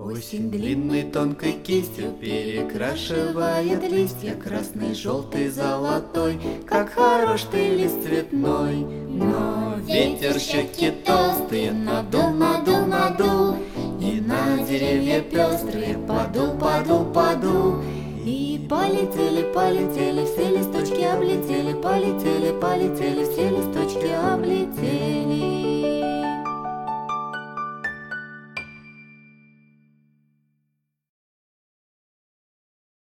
Осень длинной тонкой кистью перекрашивает листья, красный, желтый, золотой. Как хорош ты, лист цветной. Но ветер щеки толстые надул, надул, надул, и на деревья пестрые подул, подул, подул. И полетели, полетели, все листочки облетели, полетели, полетели, все листочки